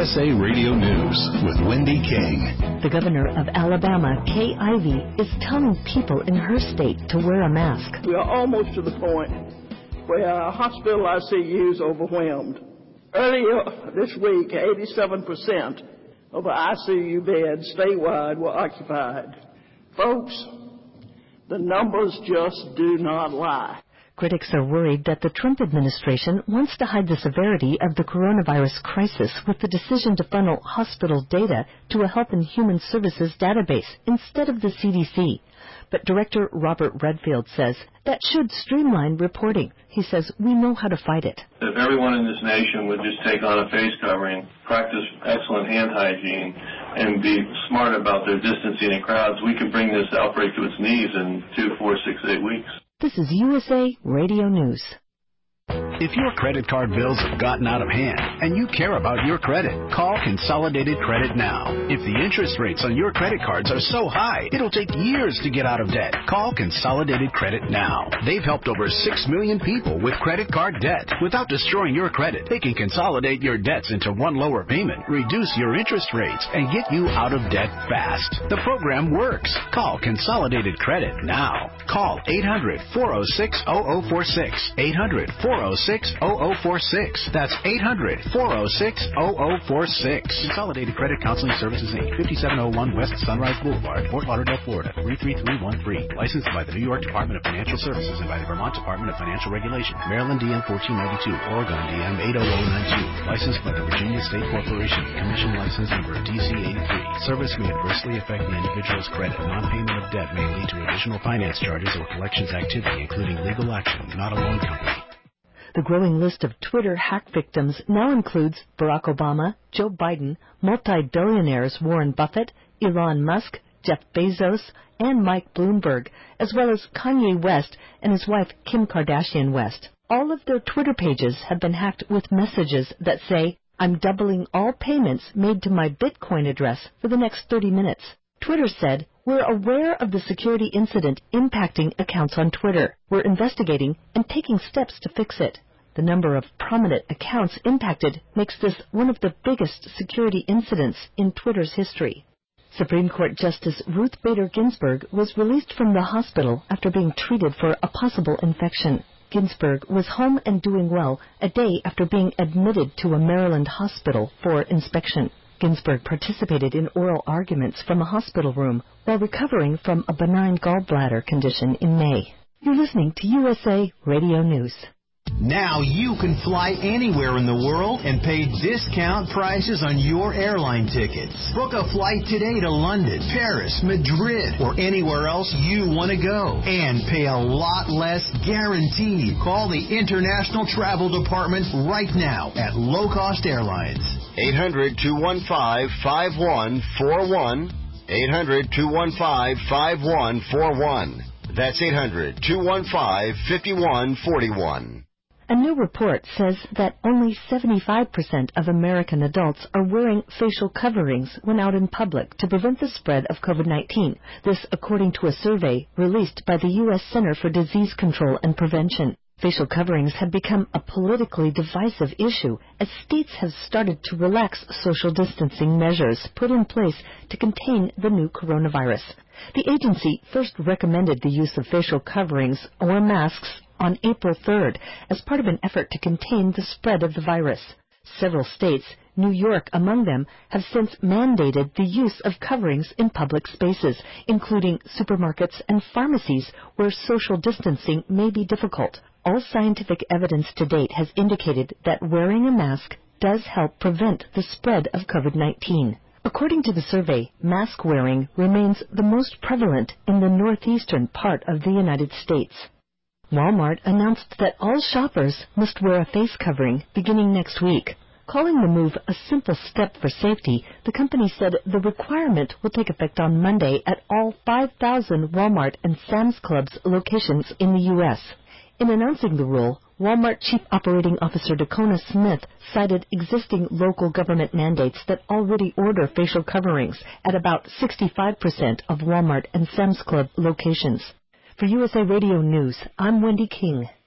USA Radio News with Wendy King. The governor of Alabama, Kay Ivey, is telling people in her state to wear a mask. We are almost to the point where our hospital ICU is overwhelmed. Earlier this week, 87% of the ICU beds statewide were occupied. Folks, the numbers just do not lie. Critics are worried that the Trump administration wants to hide the severity of the coronavirus crisis with the decision to funnel hospital data to a Health and Human Services database instead of the CDC. But Director Robert Redfield says that should streamline reporting. He says we know how to fight it. If everyone in this nation would just take on a face covering, practice excellent hand hygiene, and be smart about their distancing in crowds, we could bring this outbreak to its knees in 2, 4, 6, 8 weeks. This is USA Radio News. If your credit card bills have gotten out of hand and you care about your credit, call Consolidated Credit now. If the interest rates on your credit cards are so high, it'll take years to get out of debt. Call Consolidated Credit now. They've helped over 6 million people with credit card debt. Without destroying your credit, they can consolidate your debts into one lower payment, reduce your interest rates, and get you out of debt fast. The program works. Call Consolidated Credit now. Call 800-406-0046. 800-406-0046. That's 800-406-0046. Consolidated Credit Counseling Services, Inc., 5701 West Sunrise Boulevard, Fort Lauderdale, Florida, 33313. Licensed by the New York Department of Financial Services and by the Vermont Department of Financial Regulation. Maryland DM 1492, Oregon DM 80092. Licensed by the Virginia State Corporation. Commission license number DC 83. Service may adversely affect the individual's credit. Non-payment of debt may lead to additional finance charges or collections activity, including legal action, not a loan company. The growing list of Twitter hack victims now includes Barack Obama, Joe Biden, multi-billionaires Warren Buffett, Elon Musk, Jeff Bezos, and Mike Bloomberg, as well as Kanye West and his wife Kim Kardashian West. All of their Twitter pages have been hacked with messages that say, "I'm doubling all payments made to my Bitcoin address for the next 30 minutes. Twitter said, "We're aware of the security incident impacting accounts on Twitter. We're investigating and taking steps to fix it." The number of prominent accounts impacted makes this one of the biggest security incidents in Twitter's history. Supreme Court Justice Ruth Bader Ginsburg was released from the hospital after being treated for a possible infection. Ginsburg was home and doing well a day after being admitted to a Maryland hospital for inspection. Ginsburg participated in oral arguments from a hospital room while recovering from a benign gallbladder condition in May. You're listening to USA Radio News. Now you can fly anywhere in the world and pay discount prices on your airline tickets. Book a flight today to London, Paris, Madrid, or anywhere else you want to go. And pay a lot less guaranteed. Call the International Travel Department right now at Low Cost Airlines. 800-215-5141. 800-215-5141. That's 800-215-5141. A new report says that only 75% of American adults are wearing facial coverings when out in public to prevent the spread of COVID-19. This according to a survey released by the U.S. Center for Disease Control and Prevention. Facial coverings have become a politically divisive issue as states have started to relax social distancing measures put in place to contain the new coronavirus. The agency first recommended the use of facial coverings or masks on April 3rd as part of an effort to contain the spread of the virus. Several states, New York among them, have since mandated the use of coverings in public spaces, including supermarkets and pharmacies where social distancing may be difficult. All scientific evidence to date has indicated that wearing a mask does help prevent the spread of COVID-19. According to the survey, mask wearing remains the most prevalent in the northeastern part of the United States. Walmart announced that all shoppers must wear a face covering beginning next week. Calling the move a simple step for safety, the company said the requirement will take effect on Monday at all 5,000 Walmart and Sam's Club's locations in the U.S. In announcing the rule, Walmart Chief Operating Officer Dacona Smith cited existing local government mandates that already order facial coverings at about 65% of Walmart and Sam's Club locations. For USA Radio News, I'm Wendy King.